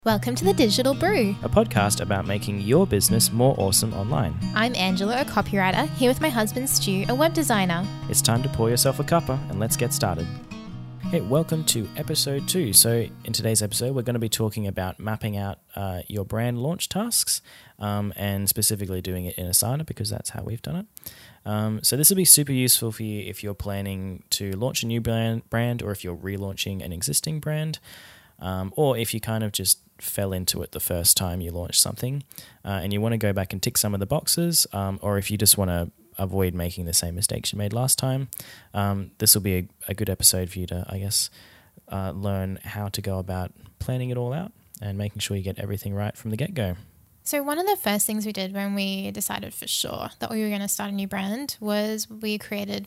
Welcome to The Digital Brew. A podcast about making your business more awesome online. I'm Angela, a copywriter, here with my husband Stu, a web designer. It's time to pour yourself a cuppa and let's get started. Hey, welcome to episode 2. So in today's episode, we're going to be talking about mapping out your brand launch tasks and specifically doing it in Asana because that's how we've done it. So this will be super useful for you if you're planning to launch a new brand or if you're relaunching an existing brand. Or if you kind of just fell into it the first time you launched something and you want to go back and tick some of the boxes, or if you just want to avoid making the same mistakes you made last time, this will be a good episode for you to, I guess, learn how to go about planning it all out and making sure you get everything right from the get-go. So one of the first things we did when we decided for sure that we were going to start a new brand was I created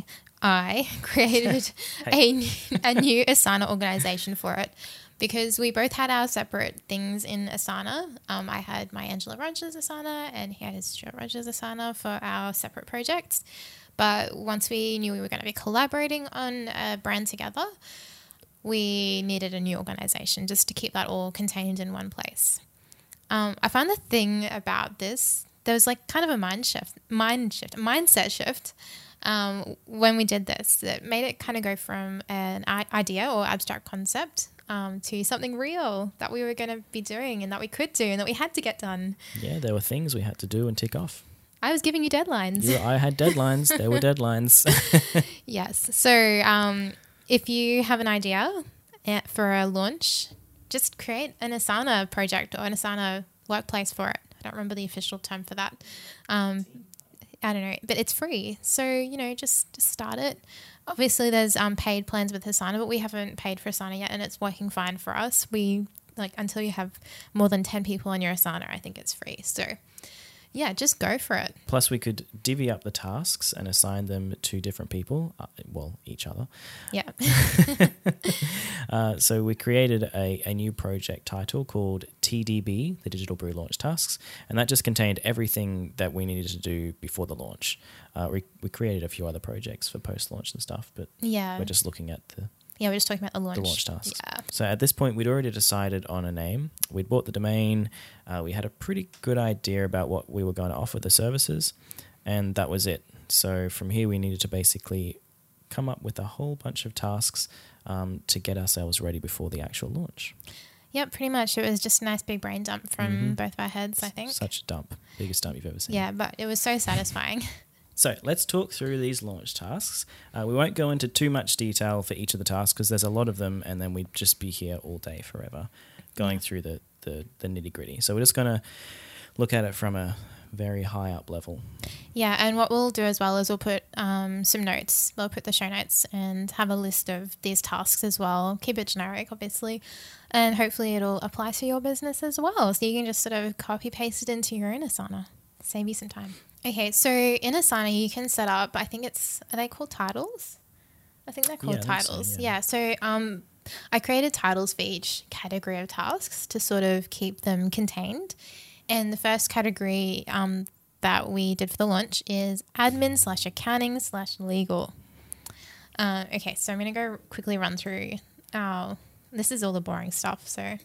a new Asana organization for it because we both had our separate things in Asana. I had my Angela Rogers Asana and he had his Stuart Rogers Asana for our separate projects. But once we knew we were going to be collaborating on a brand together, we needed a new organization just to keep that all contained in one place. I found the thing about this, there was like kind of a mindset shift when we did this that made it kind of go from an idea or abstract concept to something real that we were going to be doing and that we could do and that we had to get done. Yeah, there were things we had to do and tick off. I was giving you deadlines. I had deadlines. There were deadlines. Yes. So if you have an idea for a launch, just create an Asana project or an Asana workplace for it. I don't remember the official term for that. I don't know, but it's free. So, just start it. Obviously, there's paid plans with Asana, but we haven't paid for Asana yet, and it's working fine for us. Until you have more than 10 people on your Asana, I think it's free. So, yeah, just go for it. Plus, we could divvy up the tasks and assign them to different people, each other. Yeah. So we created a new project title called TDB, the Digital Brew Launch Tasks, and that just contained everything that we needed to do before the launch. We created a few other projects for post-launch and stuff, but we're just looking at we're just talking about the launch. The launch tasks. Yeah. So at this point, we'd already decided on a name. We'd bought the domain. We had a pretty good idea about what we were going to offer the services, and that was it. So from here, we needed to basically come up with a whole bunch of tasks to get ourselves ready before the actual launch. Yep, pretty much. It was just a nice big brain dump from both of our heads, I think. Such a dump. Biggest dump you've ever seen. Yeah, but it was so satisfying. So let's talk through these launch tasks. We won't go into too much detail for each of the tasks because there's a lot of them and then we'd just be here all day forever going through the nitty-gritty. So we're just going to look at it from a very high up level. Yeah, and what we'll do as well is we'll put some notes. We'll put the show notes and have a list of these tasks as well. Keep it generic, obviously, and hopefully it'll apply to your business as well. So you can just sort of copy-paste it into your own Asana. Save you some time. Okay, so in Asana you can set up, are they called titles? I think they're called titles. So I created titles for each category of tasks to sort of keep them contained. And the first category that we did for the launch is admin/accounting/legal. Okay, so I'm going to go quickly run through this is all the boring stuff. So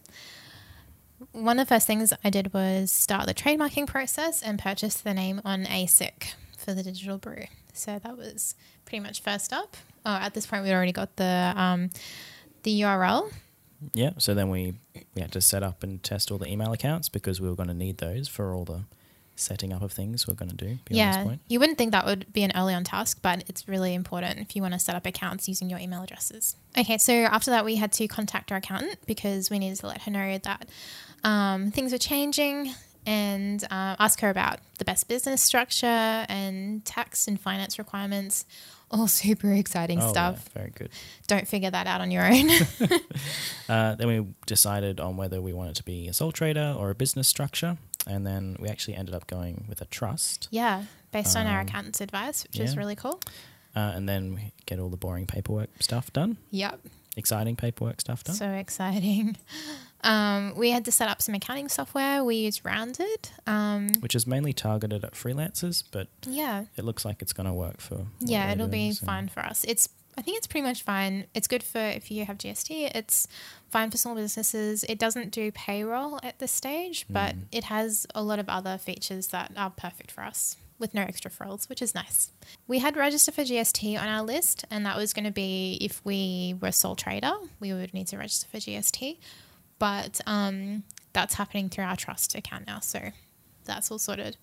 one of the first things I did was start the trademarking process and purchase the name on ASIC for the Digital Brew. So that was pretty much first up. At this point, we'd already got the URL. Yeah, so then we had to set up and test all the email accounts because we were going to need those for all the setting up of things we're going to do beyond this point. You wouldn't think that would be an early on task, but it's really important if you want to set up accounts using your email addresses. Okay, so after that, we had to contact our accountant because we needed to let her know that things were changing and ask her about the best business structure and tax and finance requirements. All super exciting stuff. Yeah, very good. Don't figure that out on your own. Then we decided on whether we wanted to be a sole trader or a business structure. And then we actually ended up going with a trust. Yeah, based on our accountant's advice, which is really cool. And then we get all the boring paperwork stuff done. Yep. Exciting paperwork stuff done. So exciting. We had to set up some accounting software. We used Rounded. Which is mainly targeted at freelancers, but it looks like it's going to work for it'll be fine for us. It's I think it's pretty much fine. It's good for if you have GST. It's fine for small businesses. It doesn't do payroll at this stage, but it has a lot of other features that are perfect for us with no extra frills, which is nice. We had register for GST on our list, and that was going to be if we were sole trader, we would need to register for GST. But that's happening through our trust account now, so that's all sorted.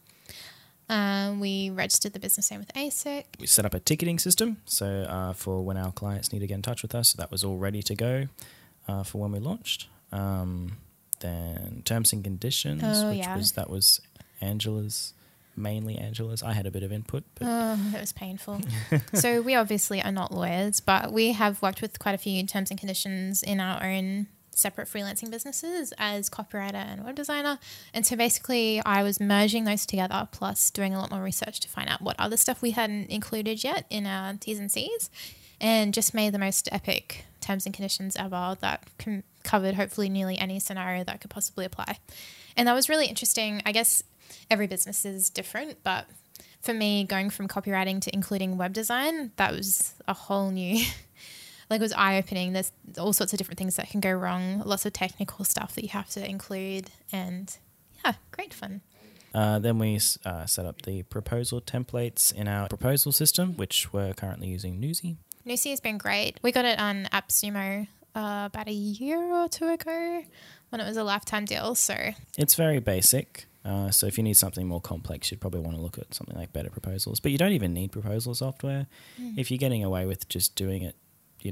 We registered the business name with ASIC. We set up a ticketing system, so for when our clients need to get in touch with us, so that was all ready to go for when we launched. Then terms and conditions, that was mainly Angela's. I had a bit of input. But that was painful. So we obviously are not lawyers, but we have worked with quite a few terms and conditions in our own separate freelancing businesses as copywriter and web designer. And so basically I was merging those together plus doing a lot more research to find out what other stuff we hadn't included yet in our T's and C's, and just made the most epic terms and conditions ever that covered hopefully nearly any scenario that could possibly apply. And that was really interesting. I guess every business is different, but for me, going from copywriting to including web design, that was a whole new it was eye-opening. There's all sorts of different things that can go wrong, lots of technical stuff that you have to include, and yeah, great fun. Then we set up the proposal templates in our proposal system, which we're currently using Newsy. Newsy has been great. We got it on AppSumo about a year or two ago when it was a lifetime deal. So it's very basic. So if you need something more complex, you'd probably want to look at something like Better Proposals. But you don't even need proposal software. If you're getting away with just doing it,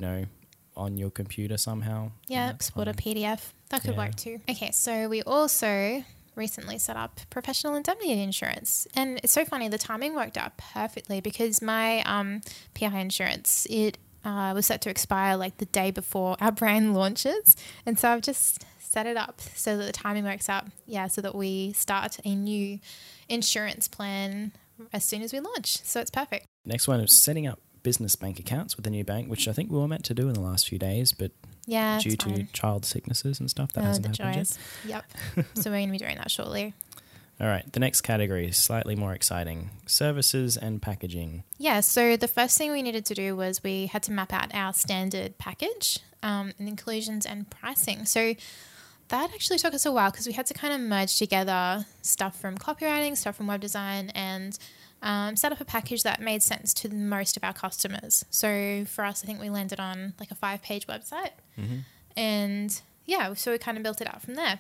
on your computer somehow. Yeah, export a PDF. That could work too. Okay, so we also recently set up professional indemnity insurance. And it's so funny, the timing worked out perfectly because my PI insurance, it was set to expire the day before our brand launches. And so I've just set it up so that the timing works out, so that we start a new insurance plan as soon as we launch. So it's perfect. Next one is setting up business bank accounts with the new bank, which I think we were meant to do in the last few days, but due to child sicknesses and stuff, that hasn't happened yet. Yep. So we're going to be doing that shortly. All right. The next category is slightly more exciting. Services and packaging. Yeah. So the first thing we needed to do was we had to map out our standard package and inclusions and pricing. So that actually took us a while because we had to kind of merge together stuff from copywriting, stuff from web design, and set up a package that made sense to most of our customers. So for us, I think we landed on a 5-page website. And so we kind of built it out from there.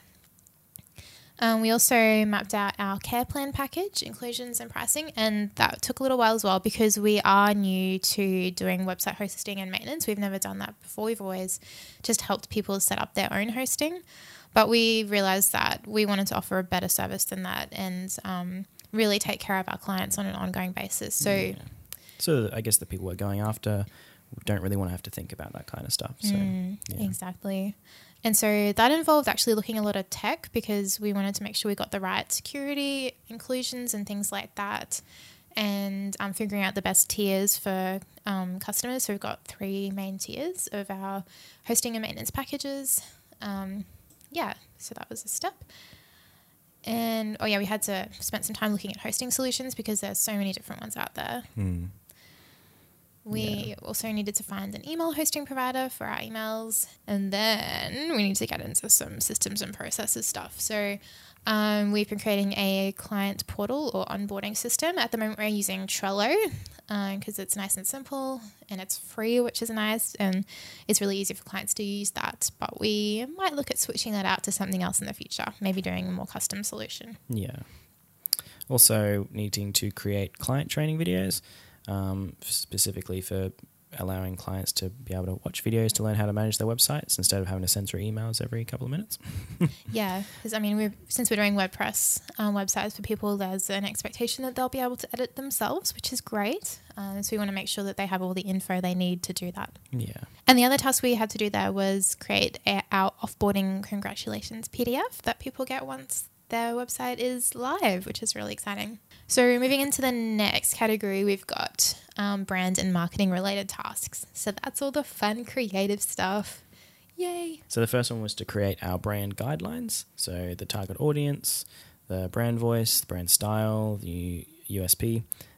We also mapped out our care plan package, inclusions and pricing, and that took a little while as well because we are new to doing website hosting and maintenance. We've never done that before. We've always just helped people set up their own hosting. But we realized that we wanted to offer a better service than that and really take care of our clients on an ongoing basis. So I guess the people we're going after don't really want to have to think about that kind of stuff. So Exactly. And so that involved actually looking a lot at tech because we wanted to make sure we got the right security inclusions and things like that, and figuring out the best tiers for customers. So we've got 3 main tiers of our hosting and maintenance packages. So that was a step. And, we had to spend some time looking at hosting solutions because there's so many different ones out there. We also needed to find an email hosting provider for our emails. And then we need to get into some systems and processes stuff. So we've been creating a client portal or onboarding system. At the moment, we're using Trello because it's nice and simple and it's free, which is nice. And it's really easy for clients to use that. But we might look at switching that out to something else in the future, maybe doing a more custom solution. Yeah. Also needing to create client training videos, specifically for allowing clients to be able to watch videos to learn how to manage their websites instead of having to send through emails every couple of minutes. Yeah, because since we're doing WordPress websites for people, there's an expectation that they'll be able to edit themselves, which is great. So we want to make sure that they have all the info they need to do that. Yeah. And the other task we had to do there was create our offboarding congratulations PDF that people get once their website is live, which is really exciting. So moving into the next category, we've got brand and marketing related tasks. So that's all the fun, creative stuff. Yay. So the first one was to create our brand guidelines. So the target audience, the brand voice, the brand style, the USP,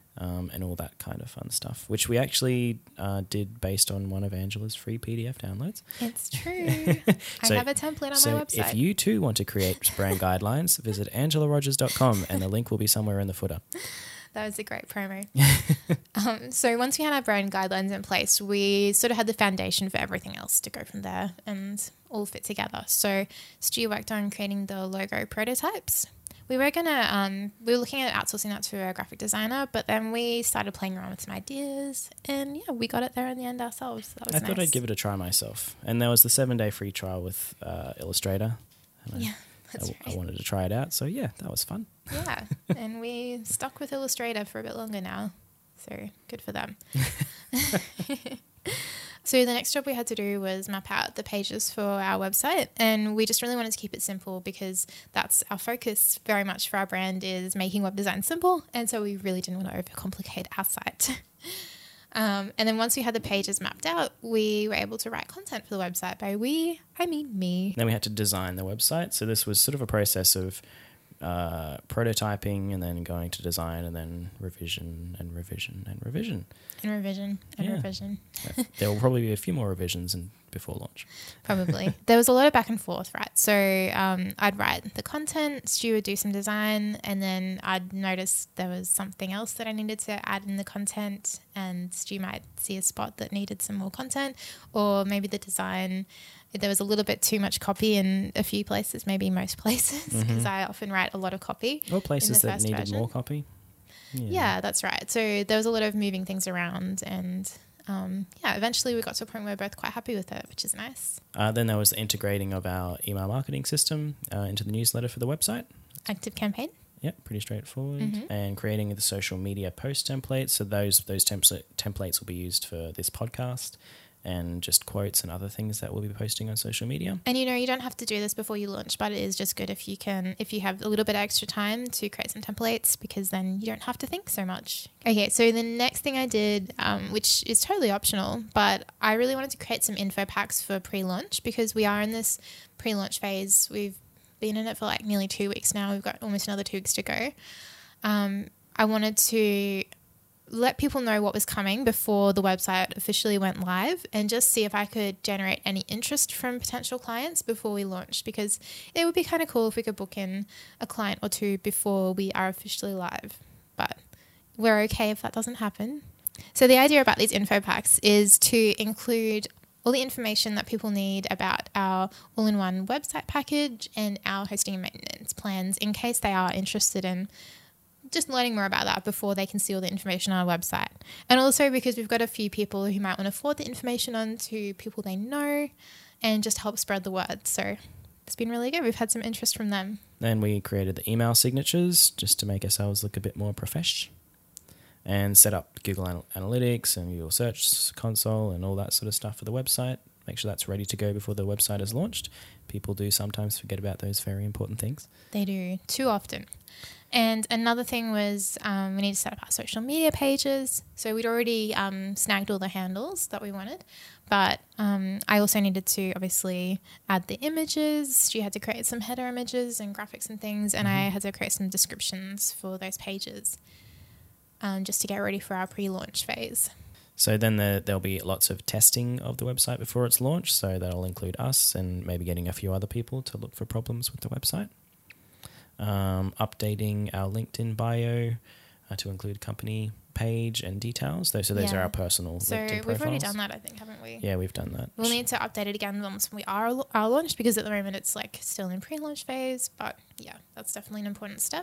and all that kind of fun stuff, which we actually did based on one of Angela's free PDF downloads. It's true. So- I have a template on my website. If you too want to create brand guidelines, visit angelarogers.com and the link will be somewhere in the footer. That was a great promo. So once we had our brand guidelines in place, we sort of had the foundation for everything else to go from there and all fit together. So Stu worked on creating the logo prototypes. We were looking at outsourcing that to a graphic designer, but then we started playing around with some ideas, and yeah, we got it there in the end ourselves. That was I thought I'd give it a try myself, and there was the 7-day free trial with Illustrator. And Yeah, that's I right. wanted to try it out, so yeah, that was fun. Yeah, and we stuck with Illustrator for a bit longer now, so good for them. So the next job we had to do was map out the pages for our website, and we just really wanted to keep it simple because that's our focus very much for our brand is making web design simple, and so we really didn't want to overcomplicate our site. And then once we had the pages mapped out, we were able to write content for the website. By we, I mean me. Then we had to design the website, so this was sort of a process of prototyping and then going to design and then revision and revision and revision. And revision and Yeah. revision. There will probably be a few more revisions before launch. Probably. There was a lot of back and forth, right? So I'd write the content, Stu would do some design, and then I'd notice there was something else that I needed to add in the content, and Stu might see a spot that needed some more content, or maybe the design, there was a little bit too much copy in a few places, maybe most places, because I often write a lot of copy. Or places that first needed version. more copy. Yeah, that's right. So there was a lot of moving things around, and eventually we got to a point where we're both quite happy with it, which is nice. Then there was the integrating of our email marketing system into the newsletter for the website. Active campaign. Yep, pretty straightforward. And creating the social media post templates. So those templates will be used for this podcast and just quotes and other things that we'll be posting on social media. And you don't have to do this before you launch, but it is just good if you have a little bit of extra time to create some templates, because then you don't have to think so much. Okay, so the next thing I did, which is totally optional, but I really wanted to create some info packs for pre-launch, because we are in this pre-launch phase. We've been in it for like nearly 2 weeks now. We've got almost another 2 weeks to go. I wanted to let people know what was coming before the website officially went live, and just see if I could generate any interest from potential clients before we launched, because it would be kind of cool if we could book in a client or two before we are officially live. But we're okay if that doesn't happen. So the idea about these info packs is to include all the information that people need about our all-in-one website package and our hosting and maintenance plans, in case they are interested in just learning more about that before they can see all the information on our website. And also because we've got a few people who might want to forward the information on to people they know and just help spread the word. So it's been really good. We've had some interest from them. Then we created the email signatures just to make ourselves look a bit more profesh, and set up Google Analytics and Google Search Console and all that sort of stuff for the website. Make sure that's ready to go before the website is launched. People do sometimes forget about those very important things. They do, too often. And another thing was we need to set up our social media pages. So we'd already snagged all the handles that we wanted, but I also needed to obviously add the images. You had to create some header images and graphics and things, and I had to create some descriptions for those pages just to get ready for our pre-launch phase. So then there'll be lots of testing of the website before it's launched. So that'll include us and maybe getting a few other people to look for problems with the website. Updating our LinkedIn bio to include company page and details. So those are our personal So LinkedIn profiles. we've already done that, I think, haven't we? Yeah, we've done that. We'll need to update it again once we are launched, because at the moment it's like still in pre-launch phase. But yeah, that's definitely an important step.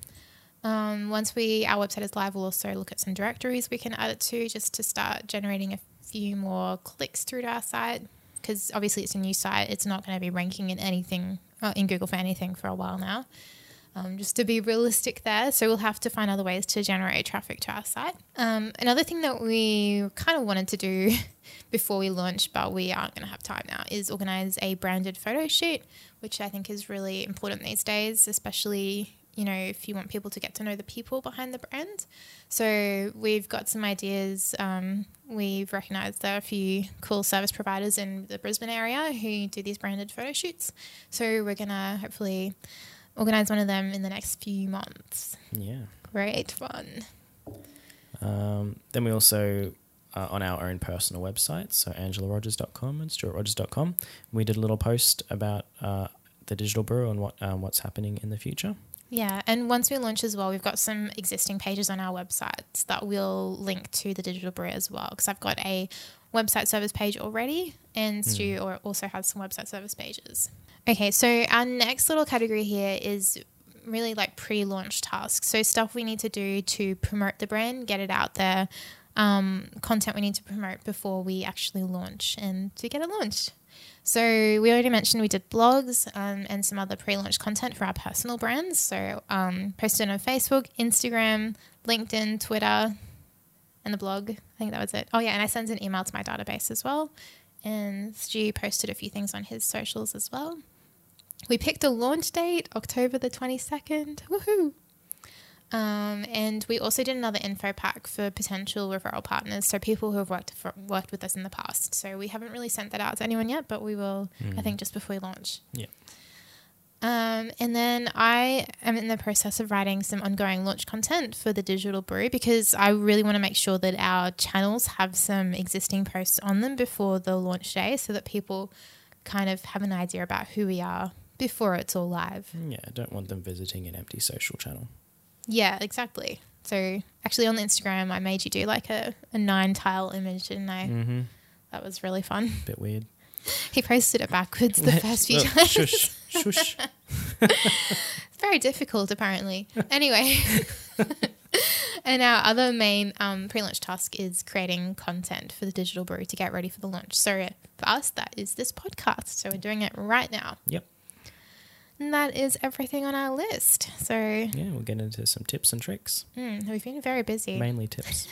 Once our website is live, we'll also look at some directories we can add it to, just to start generating a few more clicks through to our site, because obviously it's a new site. It's not going to be ranking in anything in Google for anything for a while now, just to be realistic there. So we'll have to find other ways to generate traffic to our site. Another thing that we kind of wanted to do before we launch, but we aren't going to have time now, is organize a branded photo shoot, which I think is really important these days, especially if you want people to get to know the people behind the brand. So we've got some ideas. We've recognised there are a few cool service providers in the Brisbane area who do these branded photo shoots. So we're going to hopefully organise one of them in the next few months. Yeah. Great fun. Then we also, on our own personal websites, so AngelaRogers.com and StuartRogers.com, we did a little post about the Digital Brew and what's happening in the future. Yeah, and once we launch as well, we've got some existing pages on our websites that will link to the Digital Brew as well, because I've got a website service page already, and Stu also has some website service pages. Okay, so our next little category here is really like pre-launch tasks. So stuff we need to do to promote the brand, get it out there, content we need to promote before we actually launch and to get it launched. So we already mentioned we did blogs and some other pre-launch content for our personal brands. So posted on Facebook, Instagram, LinkedIn, Twitter, and the blog. I think that was it. Oh yeah, and I sent an email to my database as well. And Stu posted a few things on his socials as well. We picked a launch date, October the 22nd. Woohoo! And we also did another info pack for potential referral partners, so people who have worked with us in the past. So we haven't really sent that out to anyone yet, but we will, I think, just before we launch. Yeah. And then I am in the process of writing some ongoing launch content for the Digital Brew, because I really want to make sure that our channels have some existing posts on them before the launch day, so that people kind of have an idea about who we are before it's all live. Yeah, I don't want them visiting an empty social channel. Yeah, exactly. So actually on the Instagram, I made you do like a 9-tile image, didn't I? Mm-hmm. That was really fun. Bit weird. He posted it backwards the first few times. Shush. It's very difficult, apparently. Anyway. And our other main pre-launch task is creating content for the Digital Brew to get ready for the launch. So for us, that is this podcast. So we're doing it right now. Yep. And that is everything on our list. So yeah, we'll get into some tips and tricks. We've been very busy. Mainly tips.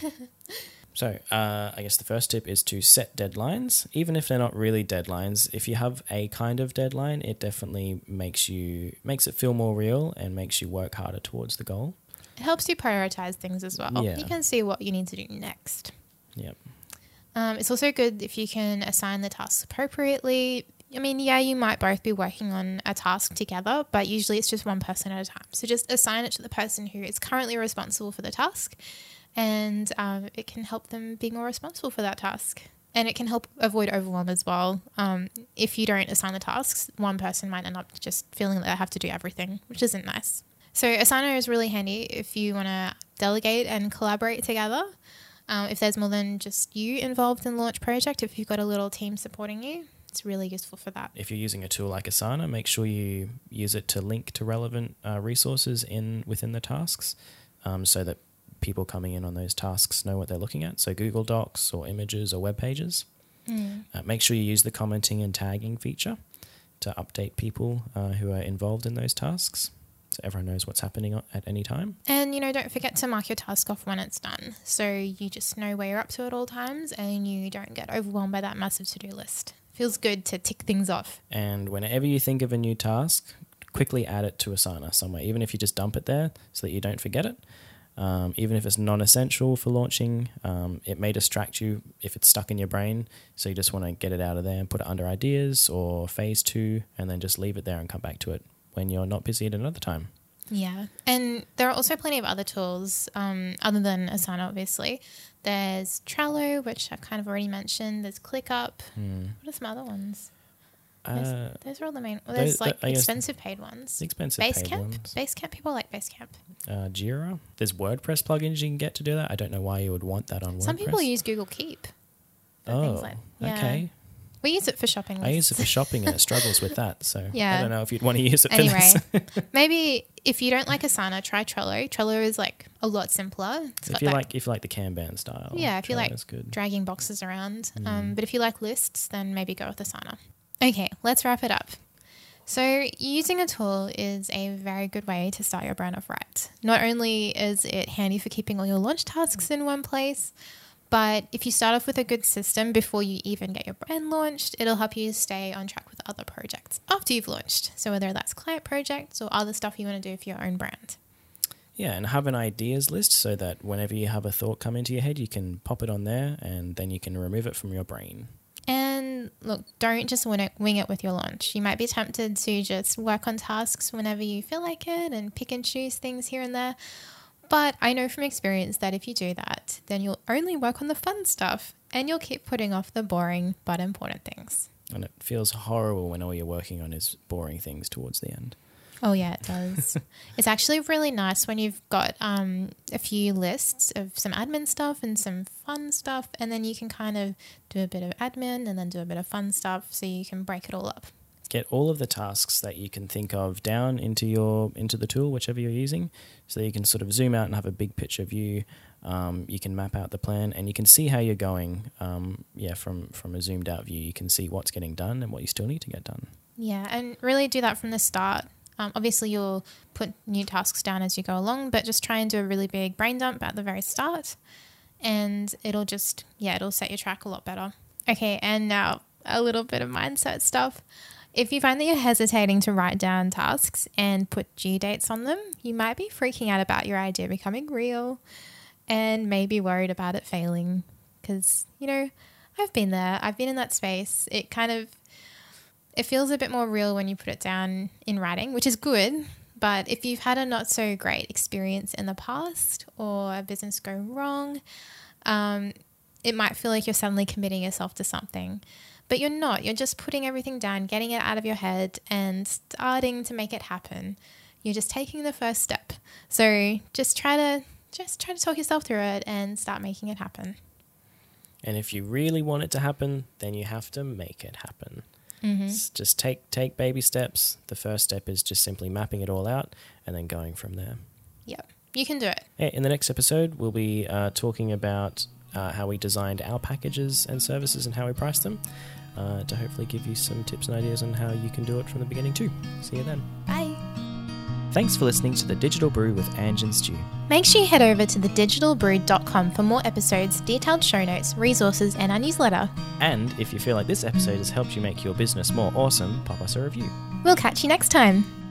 So I guess the first tip is to set deadlines. Even if they're not really deadlines, if you have a kind of deadline, it definitely makes it feel more real and makes you work harder towards the goal. It helps you prioritize things as well. Yeah. You can see what you need to do next. Yep. It's also good if you can assign the tasks appropriately. I mean, yeah, you might both be working on a task together, but usually it's just one person at a time. So just assign it to the person who is currently responsible for the task, and it can help them be more responsible for that task. And it can help avoid overwhelm as well. If you don't assign the tasks, one person might end up just feeling that they have to do everything, which isn't nice. So Asana is really handy if you want to delegate and collaborate together. If there's more than just you involved in the launch project, if you've got a little team supporting you, it's really useful for that. If you're using a tool like Asana, make sure you use it to link to relevant resources within the tasks, so that people coming in on those tasks know what they're looking at. So Google Docs or images or web pages. Make sure you use the commenting and tagging feature to update people who are involved in those tasks, so everyone knows what's happening at any time. And, don't forget to mark your task off when it's done, so you just know where you're up to at all times and you don't get overwhelmed by that massive to-do list. Feels good to tick things off. And whenever you think of a new task, quickly add it to Asana somewhere, even if you just dump it there so that you don't forget it. Even if it's non-essential for launching, it may distract you if it's stuck in your brain, so you just want to get it out of there and put it under ideas or phase 2 and then just leave it there and come back to it when you're not busy at another time. Yeah, and there are also plenty of other tools other than Asana, obviously. There's Trello, which I've kind of already mentioned. There's ClickUp. What are some other ones? Those are all the main. Well, there's expensive paid ones. Expensive paid ones. Basecamp. People like Basecamp. Jira. There's WordPress plugins you can get to do that. I don't know why you would want that on WordPress. Some people use Google Keep. Okay. We use it for shopping lists. I use it for shopping and it struggles with that. So yeah. I don't know if you'd want to use it for this. Maybe if you don't like Asana, try Trello. Trello is like a lot simpler. If you like the Kanban style. Yeah, if you like dragging boxes around. But if you like lists, then maybe go with Asana. Okay, let's wrap it up. So using a tool is a very good way to start your brand off right. Not only is it handy for keeping all your launch tasks in one place, but if you start off with a good system before you even get your brand launched, it'll help you stay on track with other projects after you've launched. So whether that's client projects or other stuff you want to do for your own brand. Yeah, and have an ideas list so that whenever you have a thought come into your head, you can pop it on there and then you can remove it from your brain. And look, don't just wing it with your launch. You might be tempted to just work on tasks whenever you feel like it and pick and choose things here and there. But I know from experience that if you do that, then you'll only work on the fun stuff and you'll keep putting off the boring but important things. And it feels horrible when all you're working on is boring things towards the end. Oh, yeah, it does. It's actually really nice when you've got a few lists of some admin stuff and some fun stuff, and then you can kind of do a bit of admin and then do a bit of fun stuff so you can break it all up. Get all of the tasks that you can think of down into the tool, whichever you're using, so that you can sort of zoom out and have a big picture view. You can map out the plan and you can see how you're going. From a zoomed out view, you can see what's getting done and what you still need to get done. Yeah, and really do that from the start. Obviously, you'll put new tasks down as you go along, but just try and do a really big brain dump at the very start, and it'll set your track a lot better. Okay, and now a little bit of mindset stuff. If you find that you're hesitating to write down tasks and put due dates on them, you might be freaking out about your idea becoming real and maybe worried about it failing because, I've been there. I've been in that space. It feels a bit more real when you put it down in writing, which is good. But if you've had a not so great experience in the past or a business go wrong, it might feel like you're suddenly committing yourself to something. But you're not. You're just putting everything down, getting it out of your head and starting to make it happen. You're just taking the first step. So just try to talk yourself through it and start making it happen. And if you really want it to happen, then you have to make it happen. Mm-hmm. Just take baby steps. The first step is just simply mapping it all out and then going from there. Yep, you can do it. In the next episode, we'll be talking about how we designed our packages and services and how we priced them to hopefully give you some tips and ideas on how you can do it from the beginning too. See you then. Bye. Thanks for listening to The Digital Brew with Ange and Stu. Make sure you head over to thedigitalbrew.com for more episodes, detailed show notes, resources, and our newsletter. And if you feel like this episode has helped you make your business more awesome, pop us a review. We'll catch you next time.